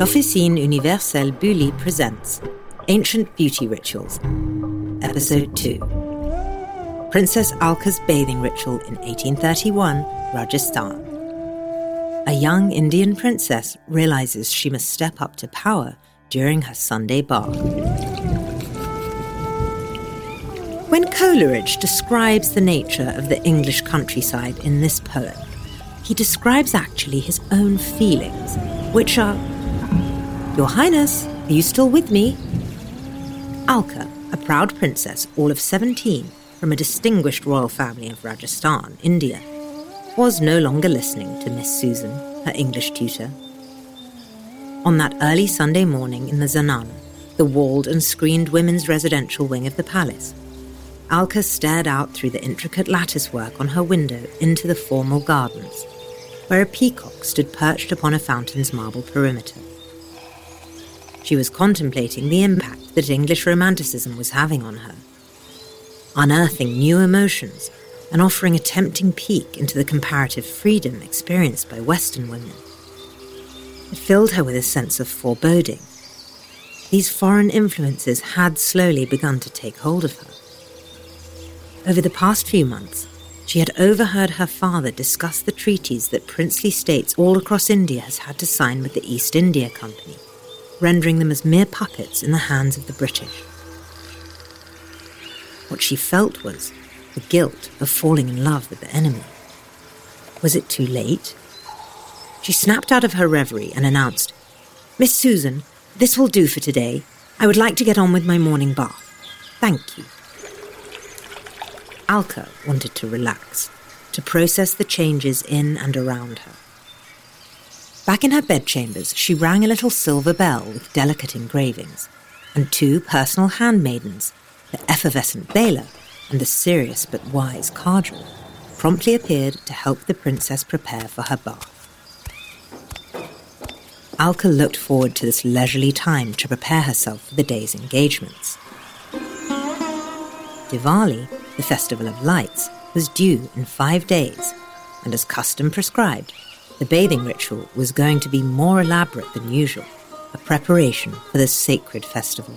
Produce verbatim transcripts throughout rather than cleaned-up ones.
L'Officine Universelle Bully presents Ancient Beauty Rituals, Episode two. Princess Alka's Bathing Ritual in eighteen thirty-one, Rajasthan. A young Indian princess realizes she must step up to power during her Sunday bath. When Coleridge describes the nature of the English countryside in this poem, he describes actually his own feelings, which are, "Your Highness, are you still with me?" Alka, a proud princess, all of seventeen, from a distinguished royal family of Rajasthan, India, was no longer listening to Miss Susan, her English tutor. On that early Sunday morning in the Zanana, the walled and screened women's residential wing of the palace, Alka stared out through the intricate latticework on her window into the formal gardens, where a peacock stood perched upon a fountain's marble perimeter. She was contemplating the impact that English romanticism was having on her, unearthing new emotions and offering a tempting peek into the comparative freedom experienced by Western women. It filled her with a sense of foreboding. These foreign influences had slowly begun to take hold of her. Over the past few months, she had overheard her father discuss the treaties that princely states all across India has had to sign with the East India Company, rendering them as mere puppets in the hands of the British. What she felt was the guilt of falling in love with the enemy. Was it too late? She snapped out of her reverie and announced, "Miss Susan, this will do for today. I would like to get on with my morning bath. Thank you." Alka wanted to relax, to process the changes in and around her. Back in her bedchambers, she rang a little silver bell with delicate engravings, and two personal handmaidens, the effervescent Bela and the serious but wise Kajal, promptly appeared to help the princess prepare for her bath. Alka looked forward to this leisurely time to prepare herself for the day's engagements. Diwali, the Festival of Lights, was due in five days, and as custom prescribed, the bathing ritual was going to be more elaborate than usual, a preparation for the sacred festival.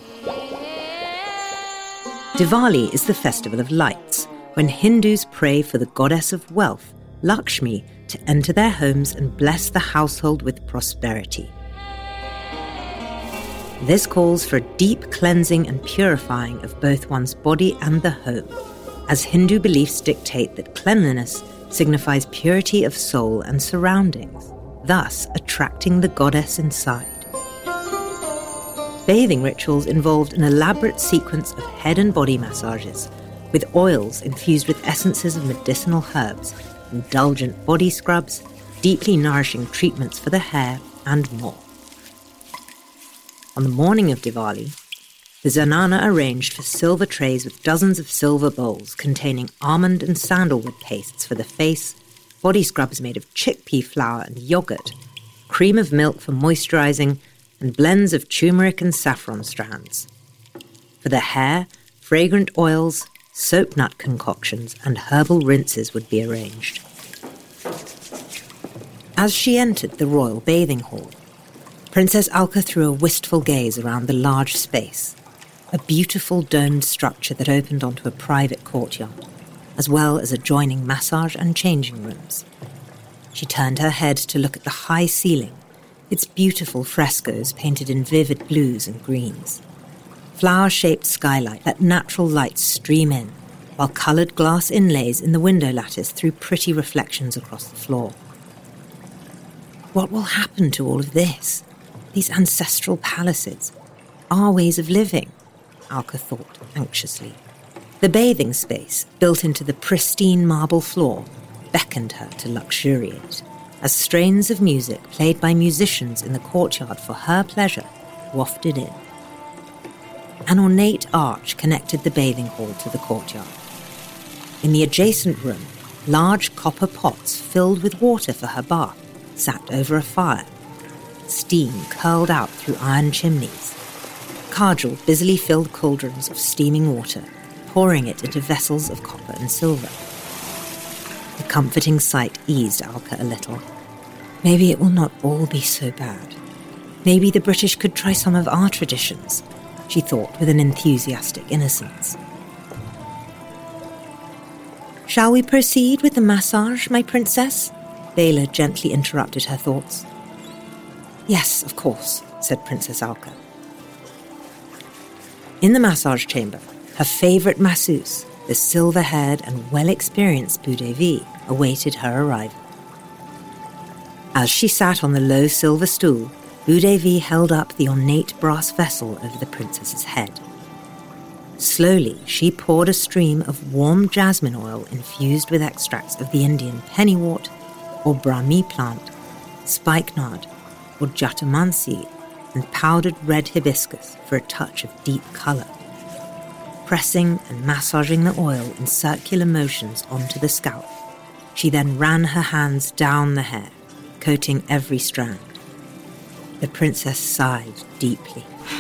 Diwali is the festival of lights, when Hindus pray for the goddess of wealth, Lakshmi, to enter their homes and bless the household with prosperity. This calls for a deep cleansing and purifying of both one's body and the home, as Hindu beliefs dictate that cleanliness signifies purity of soul and surroundings, thus attracting the goddess inside. Bathing rituals involved an elaborate sequence of head and body massages, with oils infused with essences of medicinal herbs, indulgent body scrubs, deeply nourishing treatments for the hair, and more. On the morning of Diwali, the Zanana arranged for silver trays with dozens of silver bowls containing almond and sandalwood pastes for the face, body scrubs made of chickpea flour and yogurt, cream of milk for moisturizing, and blends of turmeric and saffron strands. For the hair, fragrant oils, soap nut concoctions, and herbal rinses would be arranged. As she entered the royal bathing hall, Princess Alka threw a wistful gaze around the large space, a beautiful domed structure that opened onto a private courtyard, as well as adjoining massage and changing rooms. She turned her head to look at the high ceiling, its beautiful frescoes painted in vivid blues and greens. Flower-shaped skylight let natural light stream in, while coloured glass inlays in the window lattice threw pretty reflections across the floor. What will happen to all of this? These ancestral palaces, our ways of living, Alka thought anxiously. The bathing space, built into the pristine marble floor, beckoned her to luxuriate, as strains of music played by musicians in the courtyard for her pleasure wafted in. An ornate arch connected the bathing hall to the courtyard. In the adjacent room, large copper pots filled with water for her bath sat over a fire. Steam curled out through iron chimneys. Kajal busily filled cauldrons of steaming water, pouring it into vessels of copper and silver. The comforting sight eased Alka a little. Maybe it will not all be so bad. Maybe the British could try some of our traditions, she thought with an enthusiastic innocence. Shall we proceed with the massage, my princess? Bela gently interrupted her thoughts. Yes, of course, said Princess Alka. In the massage chamber, her favourite masseuse, the silver-haired and well-experienced Boudevi, awaited her arrival. As she sat on the low silver stool, Boudevi held up the ornate brass vessel over the princess's head. Slowly, she poured a stream of warm jasmine oil infused with extracts of the Indian pennywort, or Brahmi plant, spikenard, or jatamansi, and powdered red hibiscus for a touch of deep colour. Pressing and massaging the oil in circular motions onto the scalp, she then ran her hands down the hair, coating every strand. The princess sighed deeply.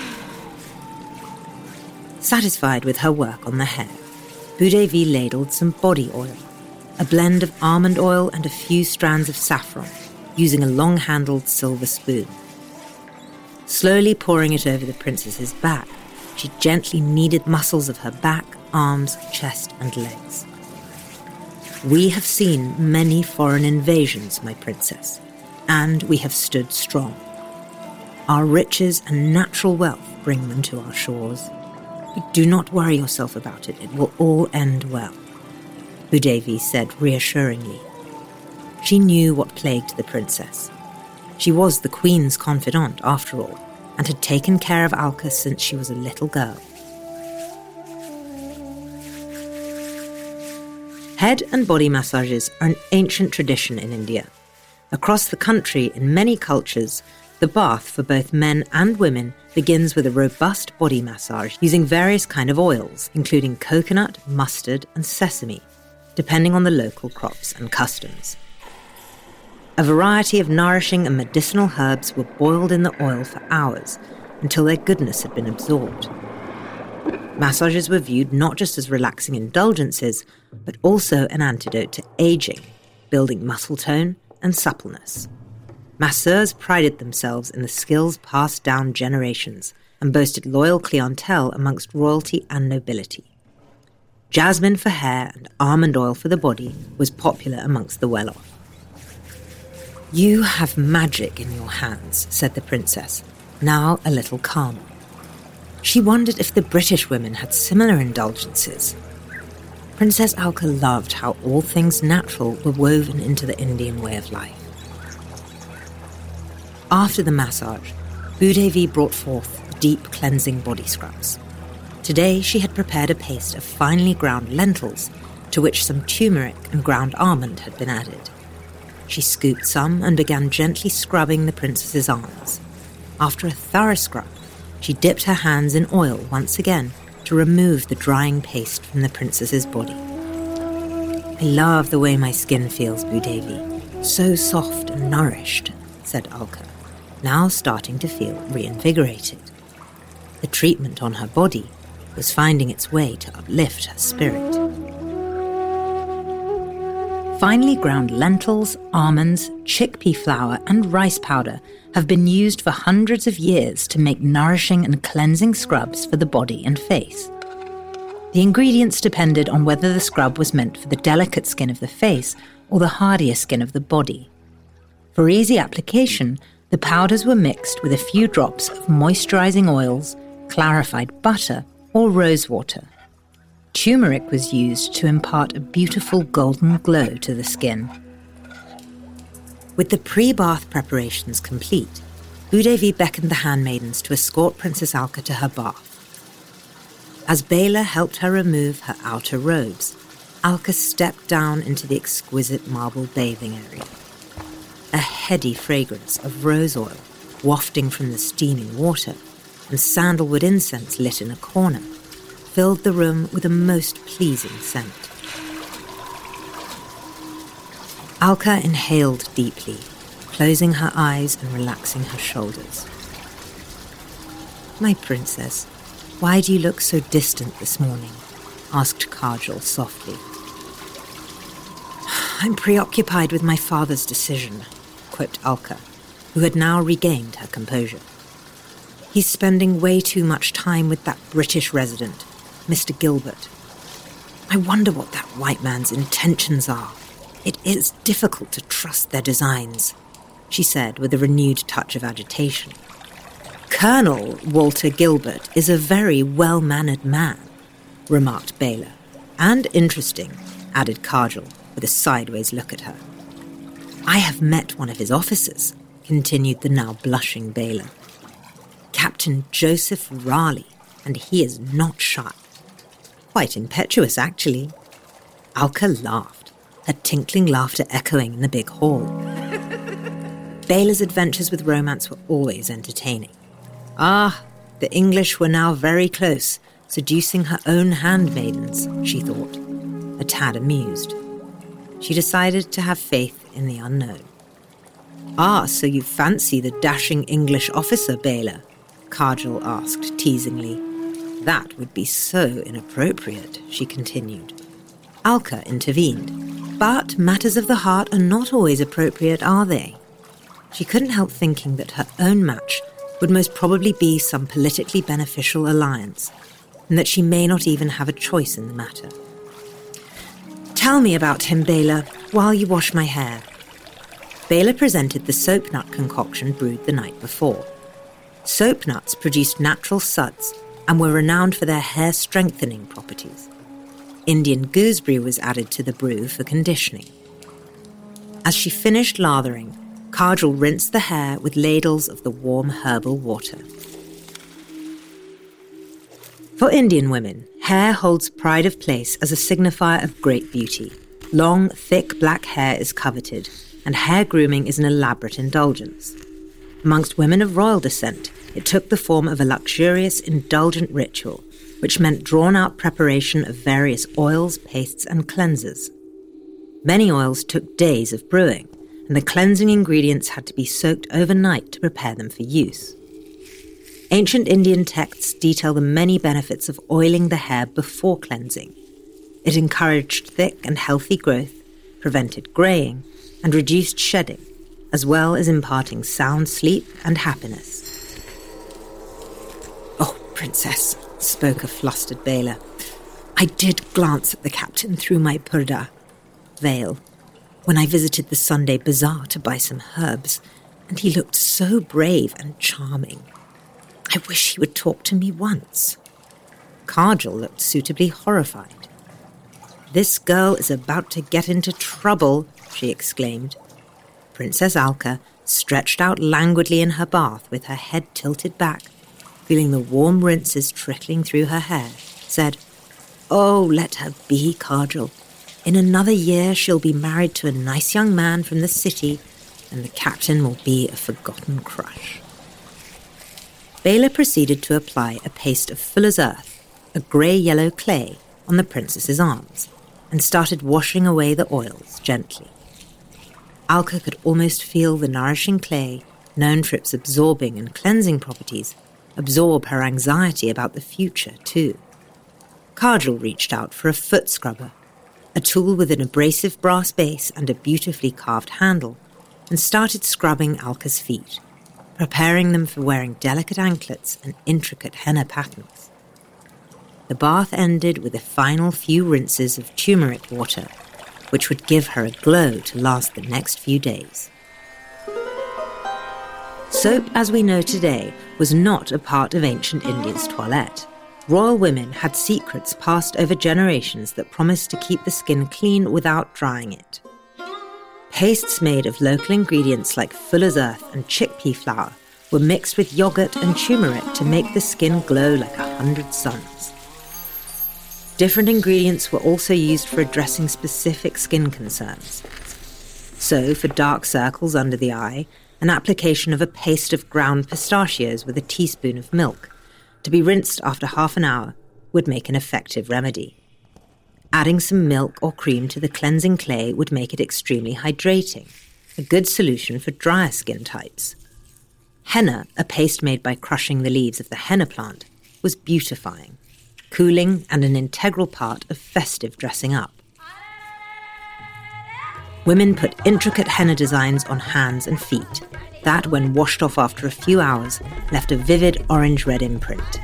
Satisfied with her work on the hair, Boudevi ladled some body oil, a blend of almond oil and a few strands of saffron, using a long-handled silver spoon. Slowly pouring it over the princess's back, she gently kneaded muscles of her back, arms, chest, and legs. We have seen many foreign invasions, my princess, and we have stood strong. Our riches and natural wealth bring them to our shores. But do not worry yourself about it. It will all end well, Boudevi said reassuringly. She knew what plagued the princess. She was the queen's confidant, after all, and had taken care of Alka since she was a little girl. Head and body massages are an ancient tradition in India. Across the country, in many cultures, the bath for both men and women begins with a robust body massage using various kinds of oils, including coconut, mustard, and sesame, depending on the local crops and customs. A variety of nourishing and medicinal herbs were boiled in the oil for hours until their goodness had been absorbed. Massages were viewed not just as relaxing indulgences, but also an antidote to aging, building muscle tone and suppleness. Masseurs prided themselves in the skills passed down generations and boasted loyal clientele amongst royalty and nobility. Jasmine for hair and almond oil for the body was popular amongst the well-off. You have magic in your hands, said the princess, now a little calmer. She wondered if the British women had similar indulgences. Princess Alka loved how all things natural were woven into the Indian way of life. After the massage, Boudevi brought forth deep cleansing body scrubs. Today she had prepared a paste of finely ground lentils, to which some turmeric and ground almond had been added. She scooped some and began gently scrubbing the princess's arms. After a thorough scrub, she dipped her hands in oil once again to remove the drying paste from the princess's body. I love the way my skin feels, Boudevi. So soft and nourished, said Alka, now starting to feel reinvigorated. The treatment on her body was finding its way to uplift her spirit. Finely ground lentils, almonds, chickpea flour, and rice powder have been used for hundreds of years to make nourishing and cleansing scrubs for the body and face. The ingredients depended on whether the scrub was meant for the delicate skin of the face or the hardier skin of the body. For easy application, the powders were mixed with a few drops of moisturizing oils, clarified butter, or rosewater. Turmeric was used to impart a beautiful golden glow to the skin. With the pre-bath preparations complete, Boudevi beckoned the handmaidens to escort Princess Alka to her bath. As Bela helped her remove her outer robes, Alka stepped down into the exquisite marble bathing area. A heady fragrance of rose oil wafting from the steaming water and sandalwood incense lit in a corner filled the room with a most pleasing scent. Alka inhaled deeply, closing her eyes and relaxing her shoulders. My princess, why do you look so distant this morning? Asked Kajal softly. I'm preoccupied with my father's decision, quipped Alka, who had now regained her composure. He's spending way too much time with that British resident, Mister Gilbert. I wonder what that white man's intentions are. It is difficult to trust their designs, she said with a renewed touch of agitation. Colonel Walter Gilbert is a very well-mannered man, remarked Bela. And interesting, added Kajal with a sideways look at her. I have met one of his officers, continued the now blushing Bela. Captain Joseph Raleigh, and he is not shy. Quite impetuous, actually. Alka laughed, her tinkling laughter echoing in the big hall. Bela's adventures with romance were always entertaining. Ah, the English were now very close, seducing her own handmaidens, she thought, a tad amused. She decided to have faith in the unknown. Ah, so you fancy the dashing English officer, Bela? Kajal asked teasingly. That would be so inappropriate, she continued. Alka intervened. But matters of the heart are not always appropriate, are they? She couldn't help thinking that her own match would most probably be some politically beneficial alliance, and that she may not even have a choice in the matter. Tell me about him, Bela, while you wash my hair. Bela presented the soap nut concoction brewed the night before. Soap nuts produced natural suds and were renowned for their hair-strengthening properties. Indian gooseberry was added to the brew for conditioning. As she finished lathering, Kajal rinsed the hair with ladles of the warm herbal water. For Indian women, hair holds pride of place as a signifier of great beauty. Long, thick black hair is coveted, and hair grooming is an elaborate indulgence. Amongst women of royal descent, it took the form of a luxurious, indulgent ritual, which meant drawn-out preparation of various oils, pastes, and cleansers. Many oils took days of brewing, and the cleansing ingredients had to be soaked overnight to prepare them for use. Ancient Indian texts detail the many benefits of oiling the hair before cleansing. It encouraged thick and healthy growth, prevented greying, and reduced shedding, as well as imparting sound sleep and happiness. Oh, Princess, spoke a flustered Bela. I did glance at the captain through my purdah veil when I visited the Sunday bazaar to buy some herbs, and he looked so brave and charming. I wish he would talk to me once. Kajal looked suitably horrified. This girl is about to get into trouble, she exclaimed. Princess Alka stretched out languidly in her bath with her head tilted back, feeling the warm rinses trickling through her hair, said, Oh, let her be, Kajal. In another year she'll be married to a nice young man from the city, and the captain will be a forgotten crush. Bela proceeded to apply a paste of fuller's earth, a grey-yellow clay, on the princess's arms, and started washing away the oils gently. Alka could almost feel the nourishing clay, known for its absorbing and cleansing properties, absorb her anxiety about the future, too. Kajal reached out for a foot scrubber, a tool with an abrasive brass base and a beautifully carved handle, and started scrubbing Alka's feet, preparing them for wearing delicate anklets and intricate henna patterns. The bath ended with a final few rinses of turmeric water, which would give her a glow to last the next few days. Soap, as we know today, was not a part of ancient India's toilette. Royal women had secrets passed over generations that promised to keep the skin clean without drying it. Pastes made of local ingredients like fuller's earth and chickpea flour were mixed with yogurt and turmeric to make the skin glow like a hundred suns. Different ingredients were also used for addressing specific skin concerns. So, for dark circles under the eye, an application of a paste of ground pistachios with a teaspoon of milk, to be rinsed after half an hour, would make an effective remedy. Adding some milk or cream to the cleansing clay would make it extremely hydrating, a good solution for drier skin types. Henna, a paste made by crushing the leaves of the henna plant, was beautifying, cooling, and an integral part of festive dressing up. Women put intricate henna designs on hands and feet, That, when washed off after a few hours, left a vivid orange-red imprint.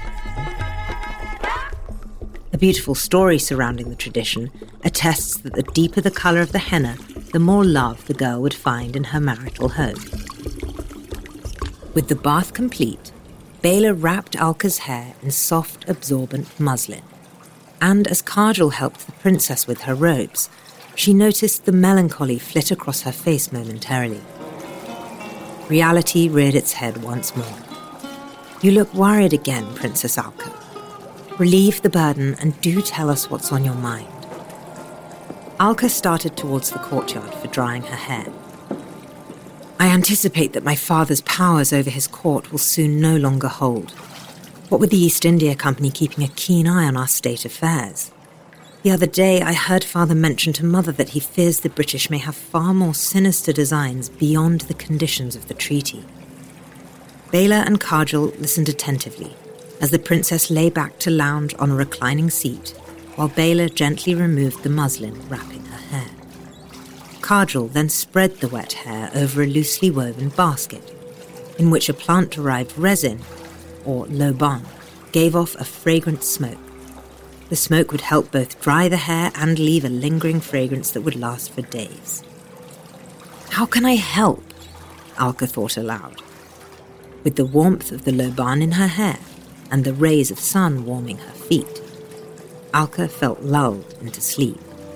A beautiful story surrounding the tradition attests that the deeper the colour of the henna, the more love the girl would find in her marital home. With the bath complete, Bela wrapped Alka's hair in soft, absorbent muslin. And as Kajal helped the princess with her robes, she noticed the melancholy flit across her face momentarily. Reality reared its head once more. "You look worried again, Princess Alka. Relieve the burden and do tell us what's on your mind." Alka started towards the courtyard for drying her hair. "I anticipate that my father's powers over his court will soon no longer hold. What with the East India Company keeping a keen eye on our state affairs. The other day I heard father mention to mother that he fears the British may have far more sinister designs beyond the conditions of the treaty." Bela and Kajal listened attentively as the princess lay back to lounge on a reclining seat, while Bela gently removed the muslin wrapping her hair. Kajal then spread the wet hair over a loosely woven basket, in which a plant-derived resin, or loban, gave off a fragrant smoke. The smoke would help both dry the hair and leave a lingering fragrance that would last for days. "How can I help?" Alka thought aloud. With the warmth of the loban in her hair and the rays of sun warming her feet, Alka felt lulled into sleep.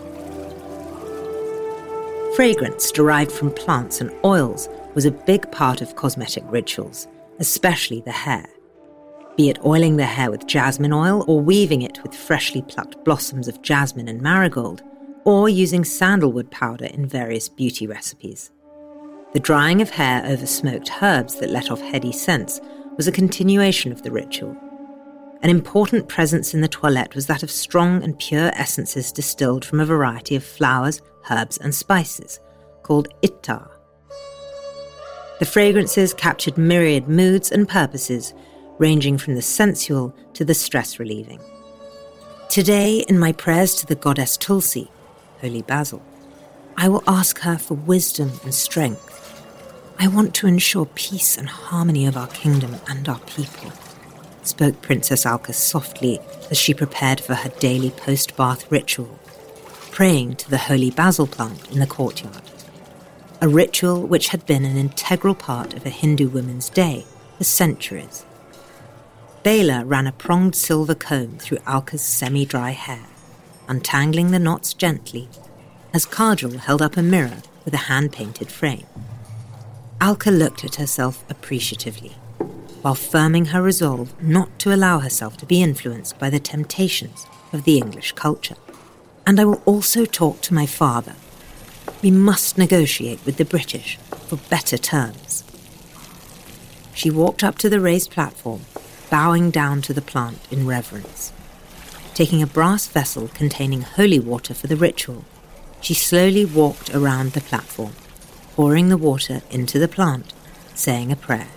Fragrance derived from plants and oils was a big part of cosmetic rituals, especially the hair. Be it oiling the hair with jasmine oil or weaving it with freshly plucked blossoms of jasmine and marigold, or using sandalwood powder in various beauty recipes. The drying of hair over smoked herbs that let off heady scents was a continuation of the ritual. An important presence in the toilette was that of strong and pure essences distilled from a variety of flowers, herbs and spices, called ittar. The fragrances captured myriad moods and purposes, ranging from the sensual to the stress-relieving. Today, in my prayers to the goddess Tulsi, Holy Basil, I will ask her for wisdom and strength. I want to ensure peace and harmony of our kingdom and our people, spoke Princess Alka softly as she prepared for her daily post-bath ritual, praying to the Holy Basil plant in the courtyard, a ritual which had been an integral part of a Hindu woman's day for centuries. Bela ran a pronged silver comb through Alka's semi-dry hair, untangling the knots gently, as Kajal held up a mirror with a hand-painted frame. Alka looked at herself appreciatively, while firming her resolve not to allow herself to be influenced by the temptations of the English culture. "And I will also talk to my father. We must negotiate with the British for better terms." She walked up to the raised platform, bowing down to the plant in reverence. Taking a brass vessel containing holy water for the ritual, she slowly walked around the platform, pouring the water into the plant, saying a prayer.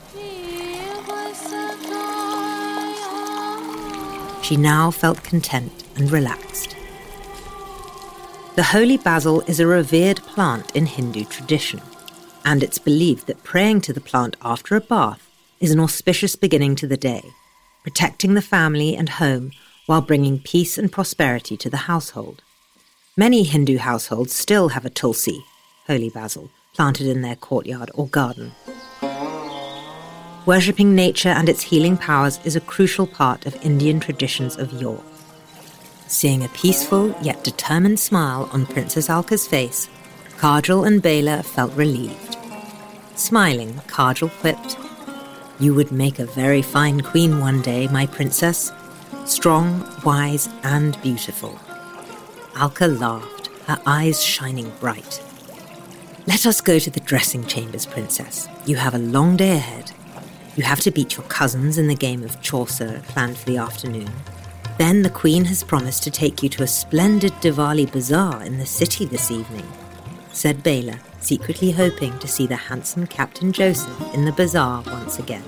She now felt content and relaxed. The holy basil is a revered plant in Hindu tradition, and it's believed that praying to the plant after a bath is an auspicious beginning to the day, protecting the family and home while bringing peace and prosperity to the household. Many Hindu households still have a tulsi, holy basil, planted in their courtyard or garden. Worshipping nature and its healing powers is a crucial part of Indian traditions of yore. Seeing a peaceful yet determined smile on Princess Alka's face, Kajal and Bela felt relieved. Smiling, Kajal quipped, "You would make a very fine queen one day, my princess. Strong, wise, and beautiful." Alka laughed, her eyes shining bright. "Let us go to the dressing chambers, princess. You have a long day ahead. You have to beat your cousins in the game of Chaucer planned for the afternoon. Then the queen has promised to take you to a splendid Diwali bazaar in the city this evening," said Bela, secretly hoping to see the handsome Captain Joseph in the bazaar once again.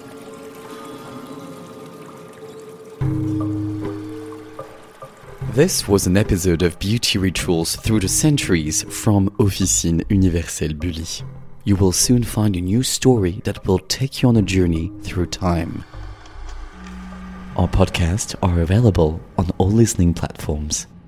This was an episode of Beauty Rituals Through the Centuries from Officine Universelle Bully. you will soon find a new story that will take you on a journey through time. Our podcasts are available on all listening platforms.